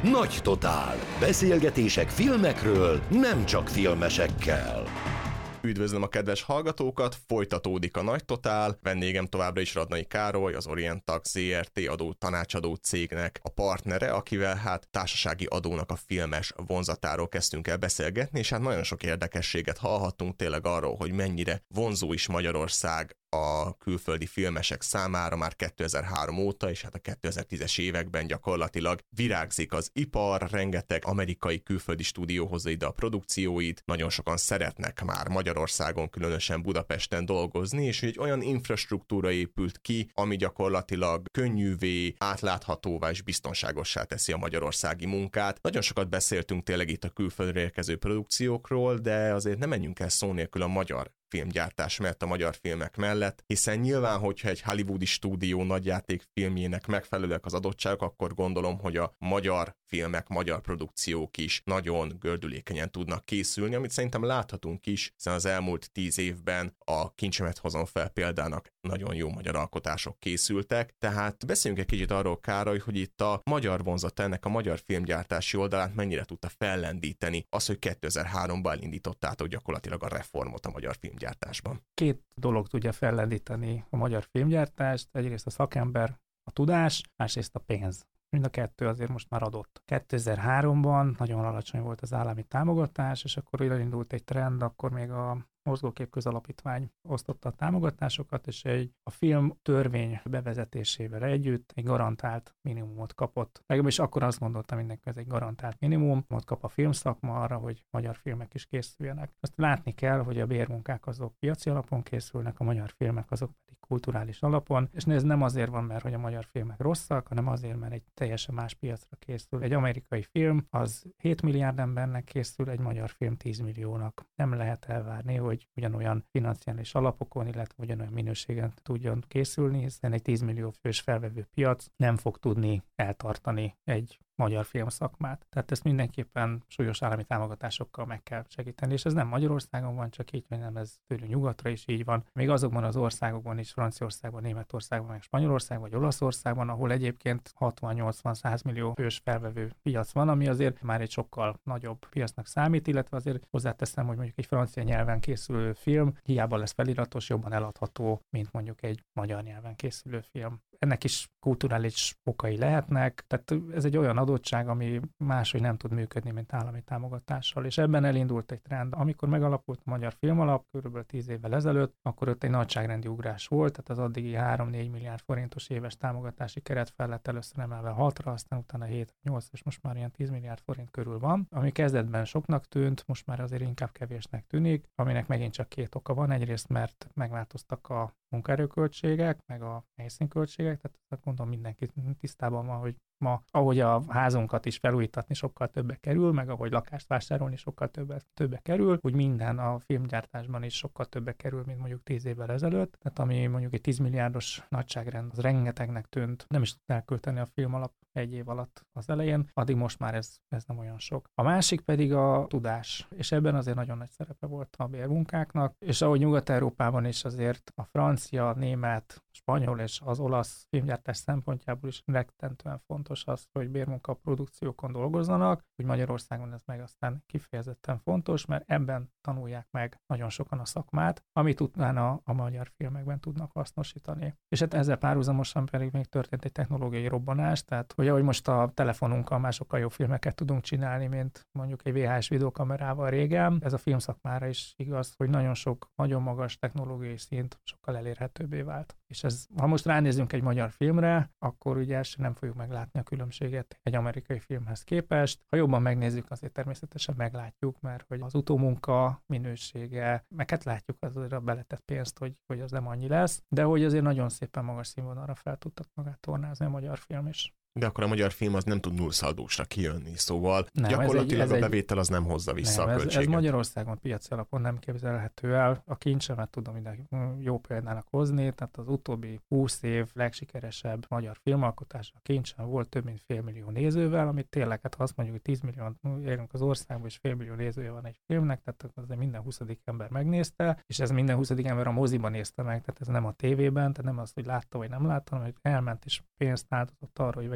Nagy Totál. Beszélgetések filmekről, nem csak filmesekkel. Üdvözlöm a kedves hallgatókat, folytatódik a Nagy Totál, vendégem továbbra is Radnai Károly, az Orientax Zrt. Adó tanácsadó cégnek a partnere, akivel társasági adónak a filmes vonzatáról kezdtünk el beszélgetni, és nagyon sok érdekességet hallhattunk tényleg arról, hogy mennyire vonzó is Magyarország a külföldi filmesek számára már 2003 óta, és a 2010-es években gyakorlatilag virágzik az ipar, rengeteg amerikai külföldi stúdió hozza ide a produkcióit, nagyon sokan szeretnek már Magyarországon, különösen Budapesten dolgozni, és egy olyan infrastruktúra épült ki, ami gyakorlatilag könnyűvé, átláthatóvá és biztonságossá teszi a magyarországi munkát. Nagyon sokat beszéltünk tényleg itt a külföldre érkező produkciókról, de azért nem menjünk el szó nélkül a magyar filmgyártás mellett, a magyar filmek mellett, hiszen nyilván, hogyha egy hollywoodi stúdió nagyjátékfilmjének megfelelőek az adottságok, akkor gondolom, hogy a magyar filmek, magyar produkciók is nagyon gördülékenyen tudnak készülni, amit szerintem láthatunk is, hiszen az elmúlt 10 évben a Kincsemet hozom fel példának nagyon jó magyar alkotások készültek, tehát beszéljünk egy kicsit arról, Károly, hogy itt a magyar vonzata, ennek a magyar filmgyártási oldalát mennyire tudta fellendíteni az, hogy 2003-ban elindítottátok gyakorlatilag a reformot a magyar filmgyártásban. Két dolog tudja fellendíteni a magyar filmgyártást, egyrészt a szakember, a tudás, másrészt a pénz. Mind a kettő azért most már adott. 2003-ban nagyon alacsony volt az állami támogatás, és akkor elindult egy trend, akkor még a Mozgókép Közalapítvány osztotta a támogatásokat, és a film törvény bevezetésével együtt egy garantált minimumot kapott. Legalábbis akkor azt gondoltam mindenki, ez egy garantált minimumot kap a filmszakma arra, hogy magyar filmek is készüljenek. Azt látni kell, hogy a bérmunkák azok piaci alapon készülnek, a magyar filmek azok pedig kulturális alapon, és ez nem azért van, mert hogy a magyar filmek rosszak, hanem azért, mert egy teljesen más piacra készül. Egy amerikai film az 7 milliárd embernek készül, egy magyar film 10 milliónak. Nem lehet elvárni, hogy ugyanolyan financiális alapokon, illetve ugyanolyan minőségen tudjon készülni, hiszen egy 10 millió fős felvevő piac nem fog tudni eltartani egy magyar filmszakmát. Tehát ezt mindenképpen súlyos állami támogatásokkal meg kell segíteni, és ez nem Magyarországon van, csak így, hanem ez tőlünk nyugatra is így van. Még azokban az országokban is, Franciaországban, Németországban, meg Spanyolországban, vagy Olaszországban, ahol egyébként 60-80-100 millió fős felvevő piac van, ami azért már egy sokkal nagyobb piacnak számít, illetve azért hozzáteszem, hogy mondjuk egy francia nyelven készülő film hiába lesz feliratos, jobban eladható, mint mondjuk egy magyar nyelven készülő film. Ennek is kulturális okai lehetnek, tehát ez egy olyan adottság, ami máshogy nem tud működni, mint állami támogatással. És ebben elindult egy trend. Amikor megalapult a Magyar Filmalap, kb. 10 évvel ezelőtt, akkor ott egy nagyságrendi ugrás volt, tehát az addigi 3-4 milliárd forintos éves támogatási keret fel lett először emelve 6-ra, aztán utána 7-8, és most már ilyen 10 milliárd forint körül van, ami kezdetben soknak tűnt, most már azért inkább kevésnek tűnik, aminek megint csak két oka van. Egyrészt, mert megváltoztak a munkaerőköltségek, meg a helyszínköltségek, tehát gondolom mindenki tisztában van, hogy ma, ahogy a házunkat is felújítatni sokkal többe kerül, meg ahogy lakást vásárolni sokkal többe kerül, úgy minden a filmgyártásban is sokkal többe kerül, mint mondjuk 10 évvel ezelőtt. Tehát ami mondjuk egy 10 milliárdos nagyságrend, az rengetegnek tűnt, nem is tudták elkölteni a Filmalap egy év alatt az elején, addig most már ez nem olyan sok. A másik pedig a tudás, és ebben azért nagyon nagy szerepe volt a bérmunkáknak, és ahogy Nyugat-Európában is azért a francia, német, spanyol és az olasz filmgyártás szempontjából is rettentően fontos az, hogy bérmunka produkciókon dolgozzanak, hogy Magyarországon ez meg aztán kifejezetten fontos, mert ebben tanulják meg nagyon sokan a szakmát, amit utána a magyar filmekben tudnak hasznosítani. És hát ezzel párhuzamosan pedig még történt egy technológiai robbanás, tehát hogy ahogy most a telefonunkkal már sokkal jobb filmeket tudunk csinálni, mint mondjuk egy VHS videókamerával régen, ez a filmszakmára is igaz, hogy nagyon sok, nagyon magas technológiai szint sokkal elérhetőbbé vált. És ez, ha most ránézünk egy magyar filmre, akkor ugye nem fogjuk meglátni a különbséget egy amerikai filmhez képest. Ha jobban megnézzük, azért természetesen meglátjuk, mert hogy az utómunka minősége, meg hát látjuk azért a beletett pénzt, hogy az nem annyi lesz, de hogy azért nagyon szépen magas színvonalra fel tudtak magát tornázni a magyar film is. De akkor a magyar film az nem tud nullszaldósra kijönni, szóval nem, gyakorlatilag a bevétel az nem hozza vissza a költséget. Ez Magyarországon piaci alapon nem képzelhető el. A Kincsemet tudom ide jó példának hozni, tehát az utóbbi 20 év legsikeresebb magyar filmalkotás a Kincsem volt több mint 500 000 nézővel, amit tényleg, hát ha azt mondjuk, hogy 10 millióan élünk az országban, és 500 000 nézője van egy filmnek, tehát azért minden 20. ember megnézte, és ez minden 20. ember a moziban nézte meg, tehát ez nem a tévében, tehát nem az, hogy látta vagy nem látta, hanem hogy elment és pénzt áldozott arra, hogy vegye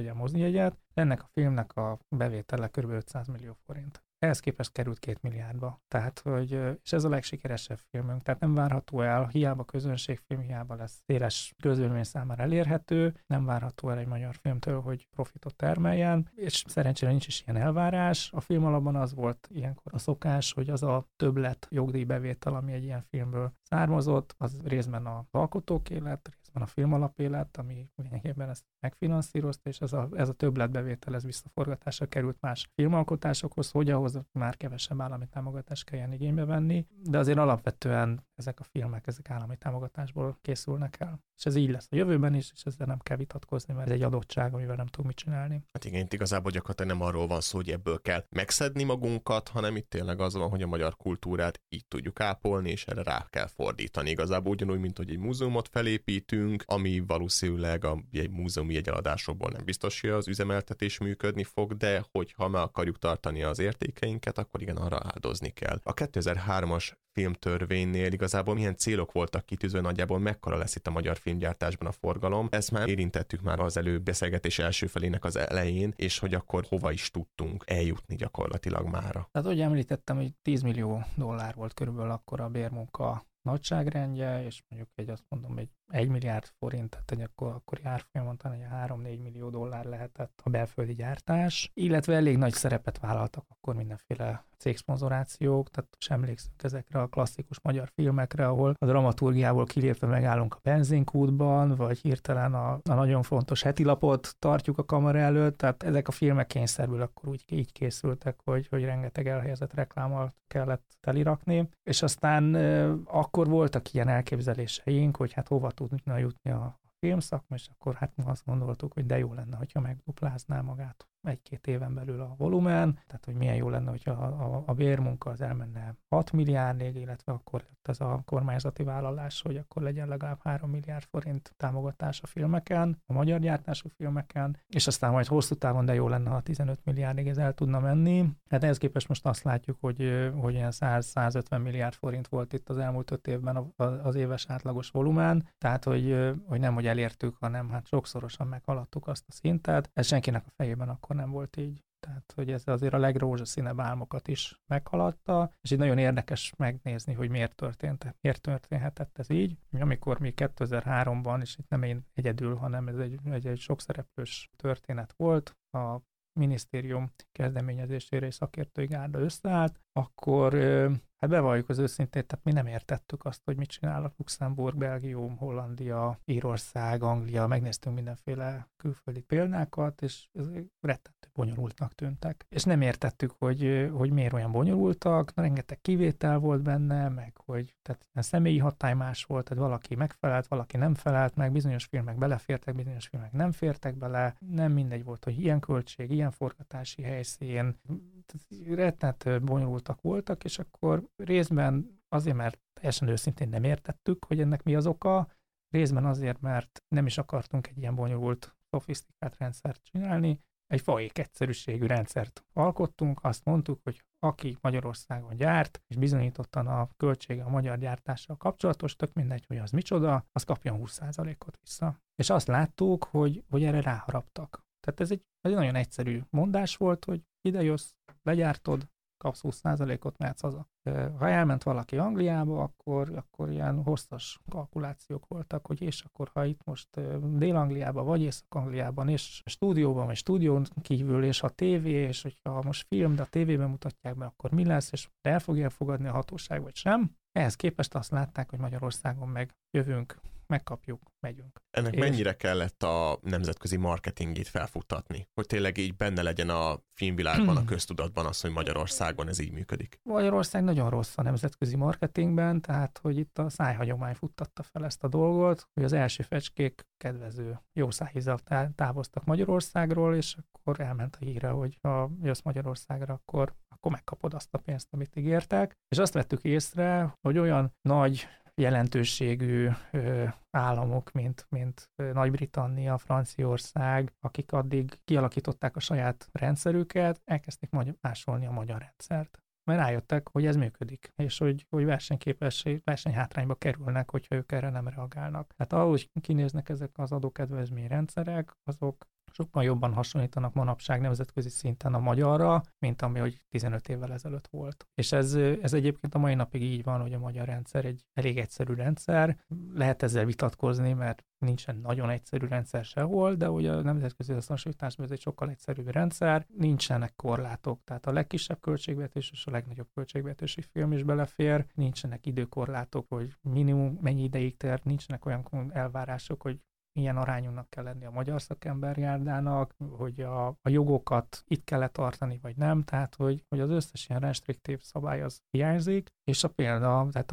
vegye a mozijegyet. Ennek a filmnek a bevétele kb. 500 millió forint. Ehhez képest került 2 milliárdba. Tehát, és ez a legsikeresebb filmünk. Tehát nem várható el, hiába közönségfilm, hiába lesz széles közvélemény számára elérhető, nem várható el egy magyar filmtől, hogy profitot termeljen, és szerencsére nincs is ilyen elvárás. A film alapban az volt ilyenkor a szokás, hogy az a többlet jogdíjbevétel, ami egy ilyen filmből származott, az részben az alkotók élet, részben a film alapélet, ami lényegében ezt megfinanszírozta, és ez a többletbevétel, ez visszaforgatásra került más filmalkotásokhoz, hogy ahhoz már kevesebb állami támogatást kelljen igénybe venni, de azért alapvetően ezek a filmek, ezek állami támogatásból készülnek el. És ez így lesz a jövőben is, és ezzel nem kell vitatkozni, mert ez egy adottság, amivel nem tudunk mit csinálni. Hát igen, itt igazából gyakorlatilag nem arról van szó, hogy ebből kell megszedni magunkat, hanem itt tényleg az van, hogy a magyar kultúrát így tudjuk ápolni, és erre rá kell fordítani. Igazából ugyanúgy, mint hogy egy múzeumot felépítünk, ami valószínűleg egy múzeumi jegyeladásokból nem biztos, hogy az üzemeltetés működni fog, de hogyha meg akarjuk tartani az értékeinket, akkor igen, arra áldozni kell. A 2003-as filmtörvénynél igazából milyen célok voltak kitűzve, nagyjából mekkora lesz itt a magyar filmgyártásban a forgalom. Ezt már érintettük már az beszélgetés első felének az elején, és hogy akkor hova is tudtunk eljutni gyakorlatilag mára. Tehát, ahogy említettem, hogy 10 millió dollár volt körülbelül akkor a bérmunka nagyságrendje, és mondjuk azt mondom, egy 1 milliárd forint, tehát egy akkori árfolyamon talán egy 3-4 millió dollár lehetett a belföldi gyártás, illetve elég nagy szerepet vállaltak akkor mindenféle cégszponzorációk, tehát sem emlékszünk ezekre a klasszikus magyar filmekre, ahol a dramaturgiából kilépve megállunk a benzinkútban, vagy hirtelen a nagyon fontos hetilapot tartjuk a kamera előtt, tehát ezek a filmek kényszerből akkor így készültek, hogy rengeteg elhelyezett reklámmal kellett telirakni, és aztán akkor voltak ilyen elképzeléseink, hogy hát hova tudna jutni a filmszakma, és akkor hát azt gondoltuk, hogy de jó lenne, hogyha megduplázná magát 1-2 éven belül a volumen, tehát hogy milyen jó lenne, hogyha a bérmunka az elmenne 6 milliárdig, illetve akkor jött ez a kormányzati vállalás, hogy akkor legyen legalább 3 milliárd forint támogatás a filmeken, a magyar gyártású filmeken, és aztán majd hosszú távon de jó lenne, ha 15 milliárdig ez el tudna menni. Hát ehhez képest most azt látjuk, hogy ilyen 100-150 milliárd forint volt itt az elmúlt 5 évben az éves átlagos volumen, tehát hogy nem, hogy elértük, hanem hát sokszorosan meghaladtuk azt a szintet. Ez senkinek a fejében akkor nem volt így. Tehát, hogy ez azért a legrózsaszínebb álmokat is meghaladta, és így nagyon érdekes megnézni, hogy miért történhetett ez így. Amikor mi 2003-ban, és itt nem én egyedül, hanem ez egy sokszereplős történet volt, a minisztérium kezdeményezésére és szakértői gárda összeállt, akkor hát bevalljuk az őszintét, tehát mi nem értettük azt, hogy mit csinál a Luxemburg, Belgium, Hollandia, Írország, Anglia, megnéztünk mindenféle külföldi példákat, és rettentő bonyolultnak tűntek. És nem értettük, hogy miért olyan bonyolultak, rengeteg kivétel volt benne, meg hogy tehát a személyi hatály más volt, tehát valaki megfelelt, valaki nem felelt meg, bizonyos filmek belefértek, bizonyos filmek nem fértek bele, nem mindegy volt, hogy ilyen költség, ilyen forgatási helyszín, rettentő bonyolultak voltak, és akkor részben azért, mert teljesen őszintén nem értettük, hogy ennek mi az oka, részben azért, mert nem is akartunk egy ilyen bonyolult, szofisztikált rendszert csinálni, egy faék egyszerűségű rendszert alkottunk, azt mondtuk, hogy aki Magyarországon gyárt, és bizonyítottan a költsége a magyar gyártással kapcsolatos, tök mindegy, hogy az micsoda, az kapjon 20%-ot vissza. És azt láttuk, hogy erre ráharaptak. Tehát ez egy nagyon egyszerű mondás volt, hogy ide jössz, legyártod, kapsz 20%-ot, mehetsz haza. Ha elment valaki Angliába, akkor ilyen hosszas kalkulációk voltak, hogy és akkor, ha itt most Dél-Angliában vagy Észak-Angliában, és stúdióban, vagy stúdión kívül, és ha tévé, és hogyha most film, de a tévében mutatják be, akkor mi lesz, és el fogja fogadni a hatóság, vagy sem. Ehhez képest azt látták, hogy Magyarországon meg jövünk, megkapjuk, megyünk. Ennek mennyire kellett a nemzetközi marketingét felfuttatni? Hogy tényleg így benne legyen a filmvilágban, a köztudatban az, hogy Magyarországon ez így működik? Magyarország nagyon rossz a nemzetközi marketingben, tehát hogy itt a szájhagyomány futtatta fel ezt a dolgot, hogy az első fecskék kedvező jószágízzel távoztak Magyarországról, és akkor elment a híre, hogy ha jössz Magyarországra, akkor megkapod azt a pénzt, amit ígértek. És azt vettük észre, hogy olyan nagy jelentőségű államok, mint Nagy-Britannia, Franciaország, akik addig kialakították a saját rendszerüket, elkezdték másolni a magyar rendszert. Mert rájöttek, hogy ez működik, és hogy versenyhátrányba kerülnek, hogyha ők erre nem reagálnak. Tehát ahogy kinéznek ezek az adókedvezményrendszerek, azok sokkal jobban hasonlítanak manapság nemzetközi szinten a magyarra, mint ami hogy 15 évvel ezelőtt volt. És ez egyébként a mai napig így van, hogy a magyar rendszer egy elég egyszerű rendszer. Lehet ezzel vitatkozni, mert nincsen nagyon egyszerű rendszer sehol, de ugye a nemzetközi összehasonlításban ez egy sokkal egyszerűbb rendszer, nincsenek korlátok, tehát a legkisebb költségvetés és a legnagyobb költségvetési film is belefér, nincsenek időkorlátok, hogy minimum mennyi ideig tart, nincsenek olyan elvárások, hogy milyen arányúnak kell lenni a magyar szakemberjárdának, hogy a jogokat itt kell tartani, vagy nem, tehát hogy az összes ilyen restriktív szabály az hiányzik, és a példa, tehát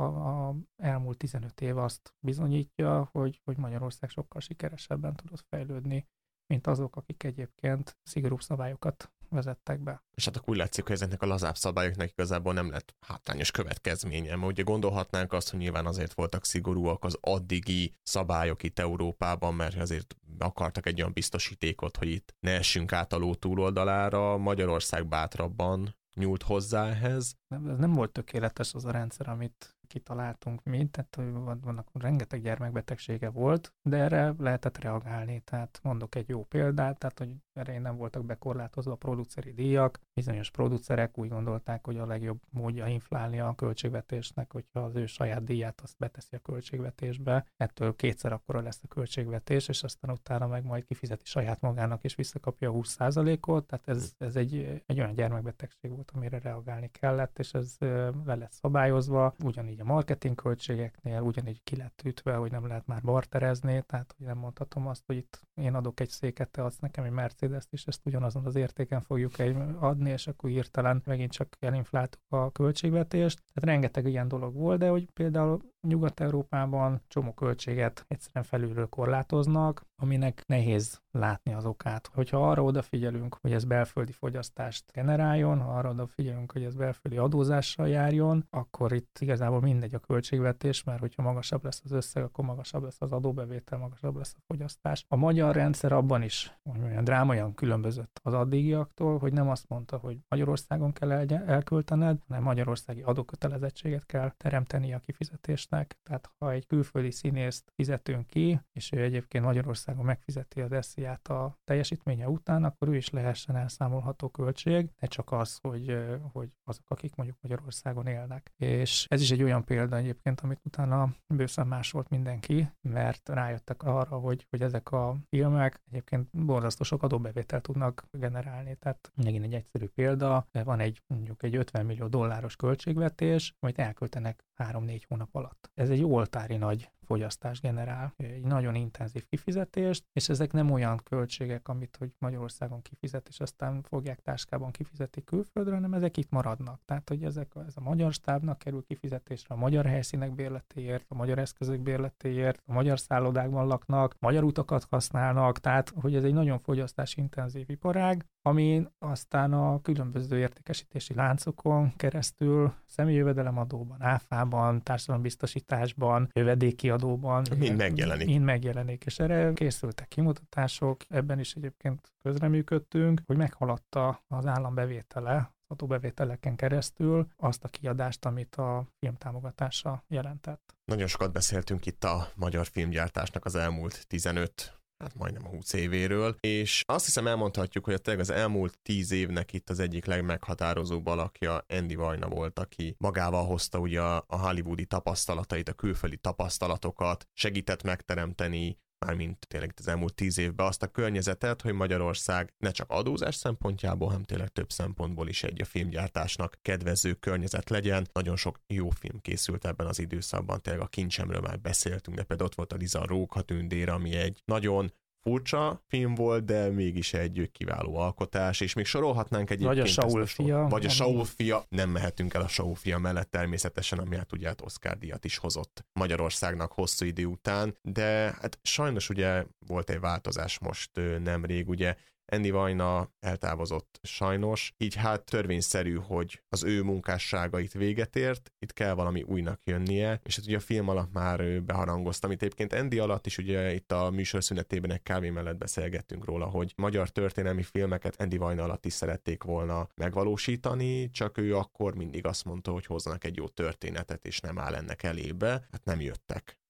a elmúlt 15 év azt bizonyítja, hogy Magyarország sokkal sikeresebben tudott fejlődni, mint azok, akik egyébként szigorúbb szabályokat vezettek be. És hát akkor úgy látszik, hogy ezeknek a lazább szabályoknak igazából nem lett hátrányos következménye, mert ugye gondolhatnánk azt, hogy nyilván azért voltak szigorúak az addigi szabályok itt Európában, mert azért akartak egy olyan biztosítékot, hogy itt ne essünk át a ló túloldalára, Magyarország bátrabban nyúlt hozzá ehhez. Ez nem volt tökéletes az a rendszer, amit kitaláltunk mi, tehát vannak rengeteg gyermekbetegsége volt, de erre lehetett reagálni, tehát mondok egy jó példát, tehát hogy erre nem voltak bekorlátozva a produceri díjak, bizonyos producerek úgy gondolták, hogy a legjobb módja inflálni a költségvetésnek, hogyha az ő saját díját azt beteszi a költségvetésbe, ettől kétszer akkora lesz a költségvetés, és aztán utána meg majd kifizeti saját magának és visszakapja a 20%-ot, tehát ez egy olyan gyermekbetegség volt, amire reagálni kellett, és ez le lett szabályozva, ugyanígy a marketing költségeknél, ugyanígy ki lett ütve, hogy nem lehet már barterezni, tehát hogy nem mondhatom azt, hogy itt én adok egy széket, te adsz nekem egy Mercedes-t, és ezt ugyanazon az értéken fogjuk adni, és akkor hirtelen megint csak elinfláltuk a költségvetést. Tehát rengeteg ilyen dolog volt, de hogy például Nyugat-Európában csomó költséget egyszerűen felülről korlátoznak, aminek nehéz látni az okát. Hogyha arra odafigyelünk, hogy ez belföldi fogyasztást generáljon, ha arra odafigyelünk, hogy ez belföldi adózással járjon, akkor itt igazából mindegy a költségvetés, mert hogyha magasabb lesz az összeg, akkor magasabb lesz az adóbevétel, magasabb lesz a fogyasztás. A magyar rendszer abban is olyan drámaian különbözött az addigiaktól, hogy nem azt mondta, hogy Magyarországon kell elköltened, hanem magyarországi adókötelezettséget kell teremteni a kifizetésnek. Tehát ha egy külföldi színészt fizetünk ki, és ő egyébként Magyarországon megfizeti az SZIA-t a teljesítménye után, akkor ő is lehessen elszámolható költség, ne csak az, hogy azok, akik mondjuk Magyarországon élnek. És ez is egy olyan példa egyébként, amit utána bőszen másolt mindenki, mert rájöttek arra, hogy ezek a filmek egyébként borzasztó sok adóbevételt tudnak generálni. Tehát megint egy egyszerű példa, van mondjuk egy $50 millió költségvetés, amit elköltenek 3-4 hónap alatt. Ez egy oltári nagy fogyasztás generál, egy nagyon intenzív kifizetést, és ezek nem olyan költségek, amit hogy Magyarországon kifizet, és aztán fogják táskában kifizetik külföldre, hanem ezek itt maradnak. Tehát, hogy ez a magyar stábnak kerül kifizetésre, a magyar helyszínek bérletéért, a magyar eszközök bérletéért, a magyar szállodákban laknak, magyar utakat használnak, tehát, hogy ez egy nagyon fogyasztásintenzív iparág, ami aztán a különböző értékesítési láncokon keresztül személyi jövedelemadóban, áfában, társadalombiztosításban, jövedéki adóban mind megjelenik. És erre készültek kimutatások, ebben is egyébként közreműködtünk, hogy meghaladta az állam bevétele, adóbevételeken keresztül azt a kiadást, amit a film támogatása jelentett. Nagyon sokat beszéltünk itt a magyar filmgyártásnak az elmúlt 15, majdnem 20 évéről, és azt hiszem elmondhatjuk, hogy tényleg az elmúlt 10 évnek itt az egyik legmeghatározóbb alakja Andy Vajna volt, aki magával hozta ugye a hollywoodi tapasztalatait, a külföldi tapasztalatokat, segített megteremteni, mármint tényleg az elmúlt 10 évben azt a környezetet, hogy Magyarország ne csak adózás szempontjából, hanem tényleg több szempontból is egy a filmgyártásnak kedvező környezet legyen. Nagyon sok jó film készült ebben az időszakban, tényleg a Kincsemről már beszéltünk, de például ott volt a Liza Rókhatündér, ami egy nagyon furcsa film volt, de mégis egy kiváló alkotás, és még sorolhatnánk egyébként. Vagy a Saul fia. Vagy a Saul fia. Nem mehetünk el a Saul fia mellett természetesen, ami hát ugye Oscar-díjat is hozott Magyarországnak hosszú idő után, de hát sajnos ugye volt egy változás most nemrég, ugye Andy Vajna eltávozott sajnos, így hát törvényszerű, hogy az ő munkássága itt véget ért, itt kell valami újnak jönnie, és hát ugye a film alatt már beharangoztam, itt egyébként Andy alatt is ugye itt a műsor szünetében egy kávé mellett beszélgettünk róla, hogy magyar történelmi filmeket Andy Vajna alatt is szerették volna megvalósítani, csak ő akkor mindig azt mondta, hogy hozzanak egy jó történetet, és nem áll ennek elébe, hát nem jöttek.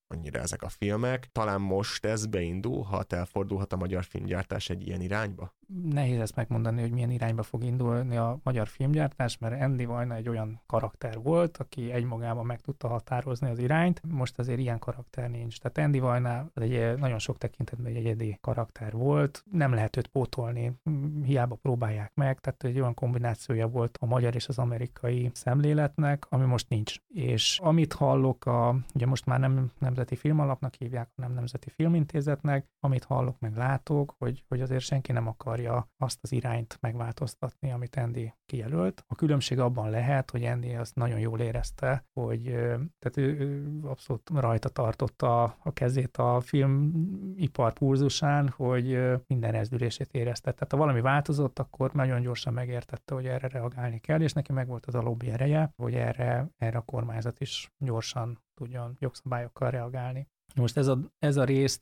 annyira ezek a filmek. Talán most ez beindulhat, elfordulhat a magyar filmgyártás egy ilyen irányba? Nehéz ezt megmondani, hogy milyen irányba fog indulni a magyar filmgyártás, mert Andy Vajna egy olyan karakter volt, aki egymagában meg tudta határozni az irányt. Most azért ilyen karakter nincs. Tehát Andy Vajna egy nagyon sok tekintetben egy egyedi karakter volt. Nem lehet őt pótolni, hiába próbálják meg. Tehát egy olyan kombinációja volt a magyar és az amerikai szemléletnek, ami most nincs. És amit hallok, ugye most már nem Nemzeti Filmalapnak hívják, hanem Nemzeti Filmintézetnek, amit hallok, meg látok, hogy azért senki nem akarja azt az irányt megváltoztatni, amit Andy kijelölt. A különbség abban lehet, hogy Andy azt nagyon jól érezte, hogy tehát ő abszolút rajta tartotta a kezét a filmipar pulzusán, hogy minden rezdülését érezte. Tehát ha valami változott, akkor nagyon gyorsan megértette, hogy erre reagálni kell, és neki megvolt az a lobby ereje, hogy erre a kormányzat is gyorsan tudjon jogszabályokkal reagálni. Most ez a részt,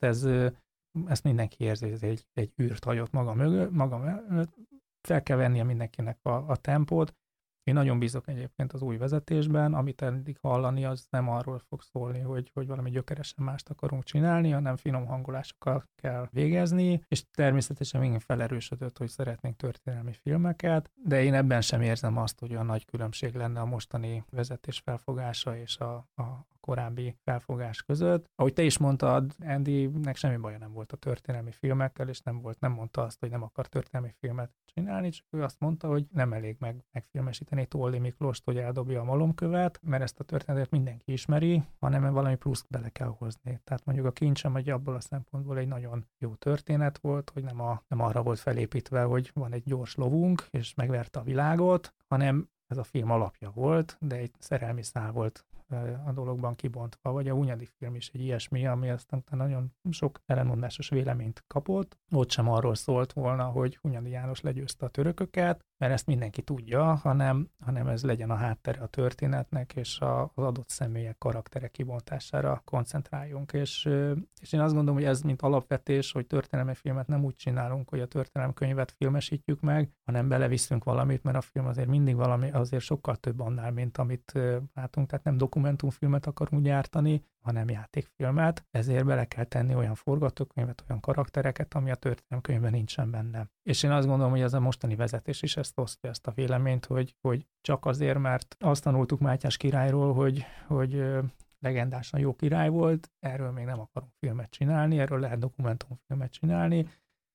ezt mindenki érzi, hogy egy űrt hagyott maga mögött, fel kell vennie mindenkinek a tempót. Én nagyon bízok egyébként az új vezetésben, amit eddig hallani, az nem arról fog szólni, hogy valami gyökeresen mást akarunk csinálni, hanem finom hangolásokkal kell végezni, és természetesen megint felerősödött, hogy szeretnénk történelmi filmeket, de én ebben sem érzem azt, hogy olyan nagy különbség lenne a mostani vezetés felfogása és a korábbi felfogás között. Ahogy te is mondtad, Andynek semmi baja nem volt a történelmi filmekkel, és nem mondta azt, hogy nem akar történelmi filmet csinálni, csak ő azt mondta, hogy nem elég megfilmesíteni Toldi Miklóst, hogy eldobja a malomkövet, mert ezt a történetet mindenki ismeri, hanem valami pluszt bele kell hozni. Tehát mondjuk a Kincsem, hogy abból a szempontból egy nagyon jó történet volt, hogy nem arra volt felépítve, hogy van egy gyors lovunk, és megverte a világot, hanem ez a film alapja volt, de egy szerelmi szál volt a dologban kibontva, vagy a Hunyadi film is egy ilyesmi, ami aztán nagyon sok ellenmondásos véleményt kapott. Ott sem arról szólt volna, hogy Hunyadi János legyőzte a törököket, mert ezt mindenki tudja, hanem ez legyen a háttere a történetnek, és az adott személyek karakterek kibontására koncentráljunk. És én azt gondolom, hogy ez mint alapvetés, hogy történelmi filmet nem úgy csinálunk, hogy a történelemkönyvet filmesítjük meg, hanem beleviszünk valamit, mert a film azért mindig valami, azért sokkal több annál, mint amit látunk, tehát nem dokumentumfilmet akarunk gyártani, hanem játékfilmet, ezért bele kell tenni olyan forgatókönyvet, olyan karaktereket, ami a történelemkönyvben nincsen benne. És én azt gondolom, hogy ez a mostani vezetés is ezt osztja, ezt a véleményt, hogy csak azért, mert azt tanultuk Mátyás királyról, hogy legendásan jó király volt, erről még nem akarunk filmet csinálni, erről lehet dokumentumfilmet csinálni,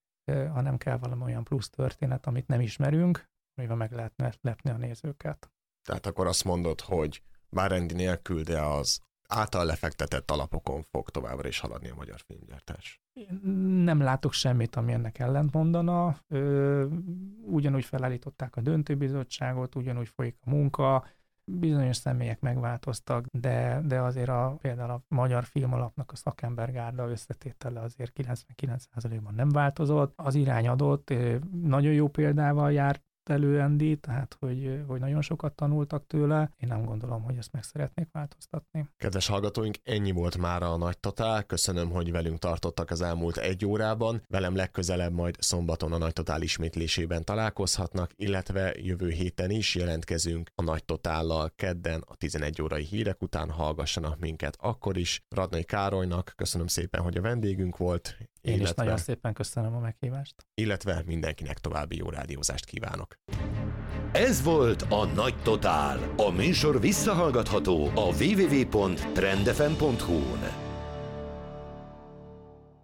hanem kell valami olyan plusz történet, amit nem ismerünk, amivel meg lehetne lepni a nézőket. Tehát akkor azt mondod, hogy bár Andy nélkül, de az által lefektetett alapokon fog továbbra is haladni a magyar filmgyártás. Nem látok semmit, ami ennek ellent mondana. Ugyanúgy felállították a döntőbizottságot, ugyanúgy folyik a munka, bizonyos személyek megváltoztak, de azért például a Magyar Filmalapnak a szakembergárda összetétele azért 99%-ban nem változott. Az irány adott, nagyon jó példával járt elő Andy, tehát hogy nagyon sokat tanultak tőle. Én nem gondolom, hogy ezt meg szeretnék változtatni. Kedves hallgatóink, ennyi volt mára a Nagy Totál. Köszönöm, hogy velünk tartottak az elmúlt egy órában. Velem legközelebb majd szombaton a Nagy Totál ismétlésében találkozhatnak, illetve jövő héten is jelentkezünk a Nagy Totállal kedden a 11 órai hírek után. Hallgassanak minket akkor is. Radnai Károlynak köszönöm szépen, hogy a vendégünk volt. Én is nagyon szépen köszönöm a meghívást. Illetve mindenkinek további jó rádiózást kívánok. Ez volt a Nagy Totál. A műsor visszahallgatható a www.trendfm.hu-n.